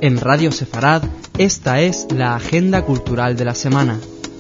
En Radio Sefarad, esta es la agenda cultural de la semana.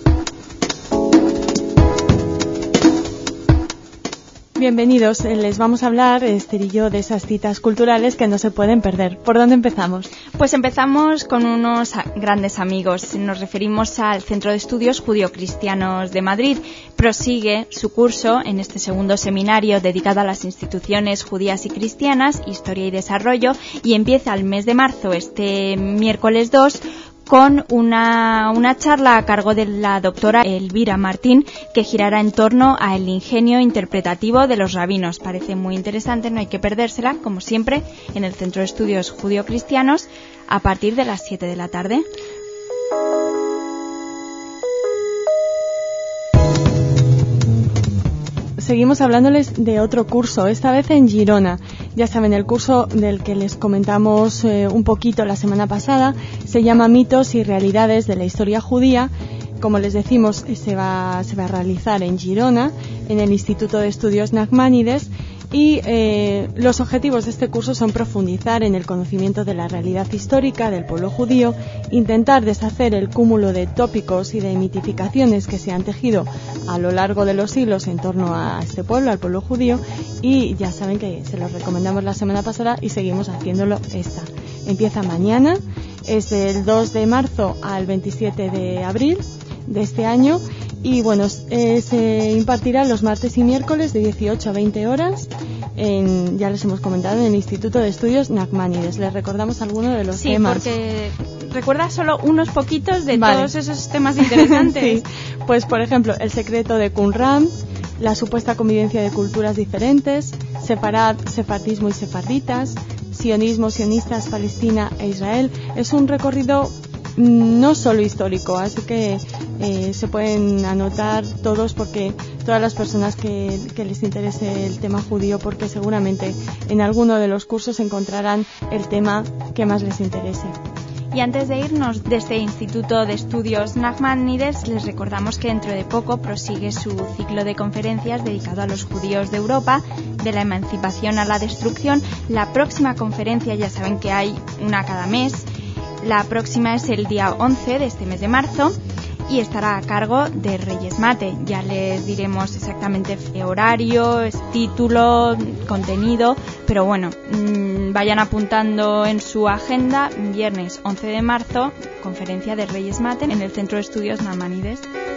Bienvenidos, les vamos a hablar, Esther y yo, de esas citas culturales que no se pueden perder. ¿Por dónde empezamos? Pues empezamos con unos grandes amigos. Nos referimos al Centro de Estudios Judio-Cristianos de Madrid. Prosigue su curso en este segundo seminario dedicado a las instituciones judías y cristianas, Historia y Desarrollo, y empieza el mes de marzo, este miércoles 2, con una charla a cargo de la doctora Elvira Martín, que girará en torno al ingenio interpretativo de los rabinos. Parece muy interesante, no hay que perdérsela, como siempre, en el Centro de Estudios Judío-Cristianos, a partir de las 7 de la tarde. Seguimos hablándoles de otro curso, esta vez en Girona. Ya saben, el curso del que les comentamos un poquito la semana pasada se llama Mitos y Realidades de la Historia Judía. Como les decimos, se va a realizar en Girona, en el Instituto de Estudios Nachmanides, y los objetivos de este curso son profundizar en el conocimiento de la realidad histórica del pueblo judío, intentar deshacer el cúmulo de tópicos y de mitificaciones que se han tejido a lo largo de los siglos en torno a este pueblo, al pueblo judío, y ya saben que se los recomendamos la semana pasada y seguimos haciéndolo esta. Empieza mañana, es del 2 de marzo al 27 de abril de este año, y bueno, se impartirá los martes y miércoles de 18 a 20 horas, ya les hemos comentado, en el Instituto de Estudios Nachmanides. Les recordamos algunos de los temas. Sí, porque recuerda solo unos poquitos de todos esos temas interesantes. Sí. Pues, por ejemplo, el secreto de Qumran, la supuesta convivencia de culturas diferentes, sefardismo y sefarditas, sionismo, sionistas, Palestina e Israel. Es un recorrido no solo histórico, así que se pueden anotar todos, porque todas las personas que les interese el tema judío, porque seguramente en alguno de los cursos encontrarán el tema que más les interese. Y antes de irnos de este Instituto de Estudios Nachmanides, les recordamos que dentro de poco prosigue su ciclo de conferencias dedicado a los judíos de Europa, de la emancipación a la destrucción. La próxima conferencia, ya saben que hay una cada mes. La próxima es el día 11 de este mes de marzo y estará a cargo de Reyes Mate. Ya les diremos exactamente horario, título, contenido, pero bueno, vayan apuntando en su agenda, viernes 11 de marzo, conferencia de Reyes Mate en el Centro de Estudios Nachmanides.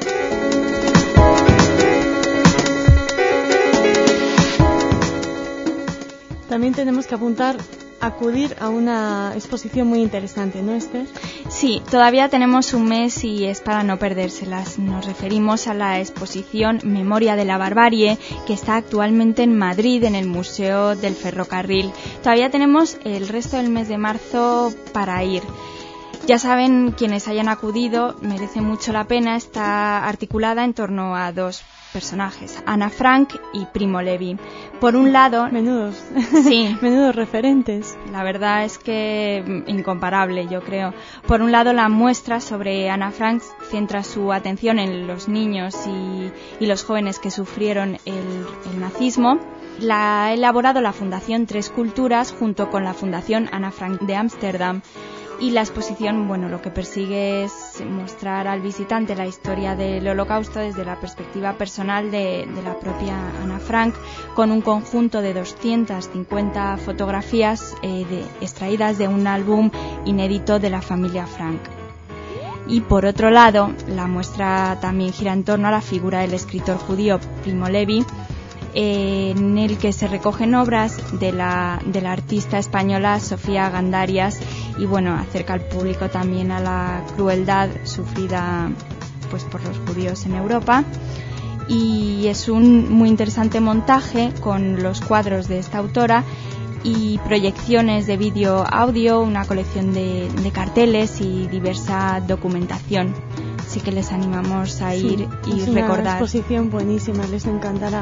También tenemos que acudir a una exposición muy interesante, ¿no, Esther? Sí, todavía tenemos un mes y es para no perdérselas. Nos referimos a la exposición Memoria de la Barbarie, que está actualmente en Madrid, en el Museo del Ferrocarril. Todavía tenemos el resto del mes de marzo para ir. Ya saben, quienes hayan acudido, merece mucho la pena. Está articulada en torno a dos personajes, Ana Frank y Primo Levi. Por un lado, menudos referentes. La verdad es que incomparable, yo creo. Por un lado, la muestra sobre Ana Frank centra su atención en los niños y los jóvenes que sufrieron el nazismo. La ha elaborado la Fundación Tres Culturas junto con la Fundación Ana Frank de Ámsterdam. Y la exposición, bueno, lo que persigue es mostrar al visitante la historia del Holocausto desde la perspectiva personal de la propia Ana Frank, con un conjunto de 250 fotografías extraídas de un álbum inédito de la familia Frank. Y por otro lado, la muestra también gira en torno a la figura del escritor judío Primo Levi, en el que se recogen obras de la artista española Sofía Gandarias, y bueno, acerca al público también a la crueldad sufrida pues por los judíos en Europa. Y es un muy interesante montaje con los cuadros de esta autora y proyecciones de vídeo, audio, una colección de carteles y diversa documentación. Así que les animamos a ir y es recordar. Una exposición buenísima, les encantará.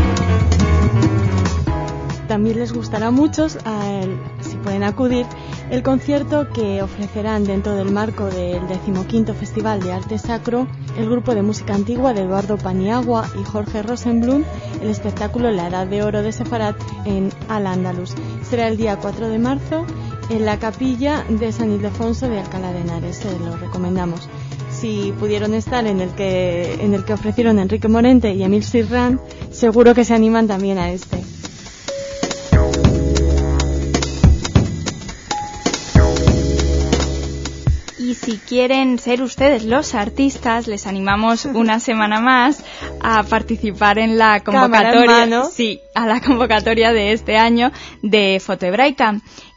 También les gustará mucho, si pueden acudir, El concierto que ofrecerán dentro del marco del 15º Festival de Arte Sacro el grupo de música antigua de Eduardo Paniagua y Jorge Rosenblum, el espectáculo La Edad de Oro de Sefarat en Al-Ándalus. Será el día 4 de marzo en la capilla de San Ildefonso de Alcalá de Henares, se lo recomendamos. Si pudieron estar en el que ofrecieron Enrique Morente y Emil Sirran, seguro que se animan también a este. Y si quieren ser ustedes los artistas, les animamos una semana más a participar en la convocatoria, sí, a la convocatoria de este año de Fotohebraica,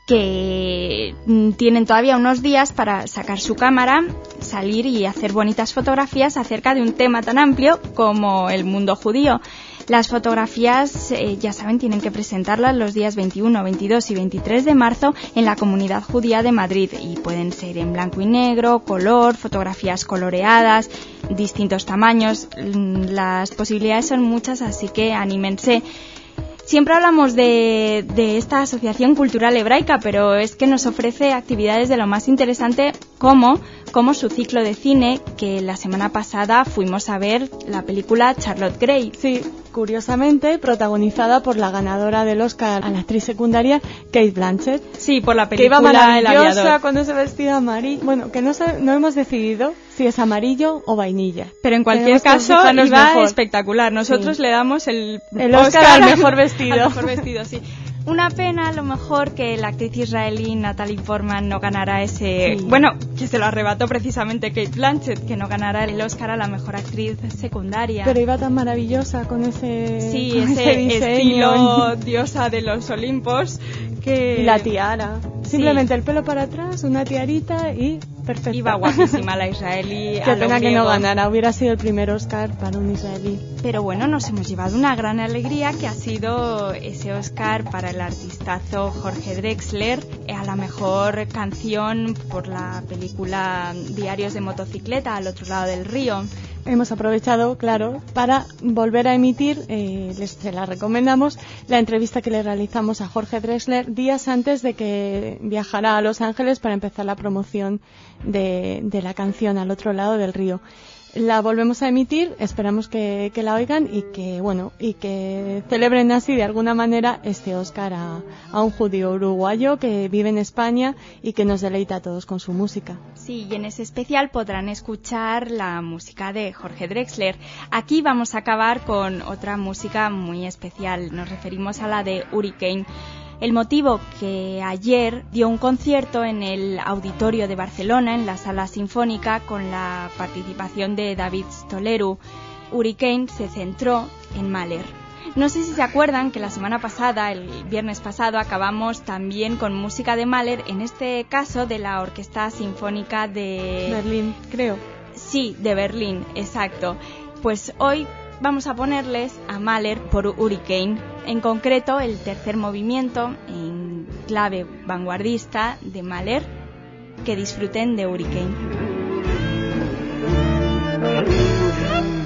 que tienen todavía unos días para sacar su cámara, salir y hacer bonitas fotografías acerca de un tema tan amplio como el mundo judío. Las fotografías, ya saben, tienen que presentarlas los días 21, 22 y 23 de marzo en la Comunidad Judía de Madrid y pueden ser en blanco y negro, color, fotografías coloreadas, distintos tamaños. Las posibilidades son muchas, así que anímense. Siempre hablamos de esta asociación cultural hebraica, pero es que nos ofrece actividades de lo más interesante como su ciclo de cine, que la semana pasada fuimos a ver la película Charlotte Gray. Sí, curiosamente protagonizada por la ganadora del Oscar a la actriz secundaria Cate Blanchett. Sí, por la película que iba maravillosa El aviador. Con ese vestido amarillo. Bueno, que no hemos decidido si es amarillo o vainilla. Pero en cualquier caso iba mejor. Espectacular. Nosotros le damos el Oscar al mejor vestido. Al mejor vestido, sí. Una pena, a lo mejor, que la actriz israelí Natalie Portman no ganara ese... Sí. Bueno, que se lo arrebató precisamente Cate Blanchett, que no ganara el Oscar a la mejor actriz secundaria. Pero iba tan maravillosa con ese ese estilo diosa de los Olimpos. Y la tiara. Simplemente el pelo para atrás, una tiarita y perfecta. Iba guapísima la israelí. Qué pena que no ganara, hubiera sido el primer Oscar para un israelí. Pero bueno, nos hemos llevado una gran alegría, que ha sido ese Oscar para el artistazo Jorge Drexler a la mejor canción por la película Diarios de motocicleta, al otro lado del río. Hemos aprovechado, claro, para volver a emitir, se la recomendamos, la entrevista que le realizamos a Jorge Drexler días antes de que viajara a Los Ángeles para empezar la promoción de la canción Al otro lado del río. La volvemos a emitir, esperamos que la oigan y que celebren así de alguna manera este Oscar a un judío uruguayo que vive en España y que nos deleita a todos con su música. Sí, y en ese especial podrán escuchar la música de Jorge Drexler. Aquí vamos a acabar con otra música muy especial, nos referimos a la de Hurricane. El motivo, que ayer dio un concierto en el Auditorio de Barcelona, en la Sala Sinfónica, con la participación de David Stoleru. Hurricane se centró en Mahler. No sé si se acuerdan que la semana pasada, el viernes pasado, acabamos también con música de Mahler, en este caso de la Orquesta Sinfónica de... Berlín, creo. Sí, de Berlín, exacto. Pues hoy vamos a ponerles a Mahler por Hurricane, en concreto el tercer movimiento en clave vanguardista de Mahler. Que disfruten de Hurricane.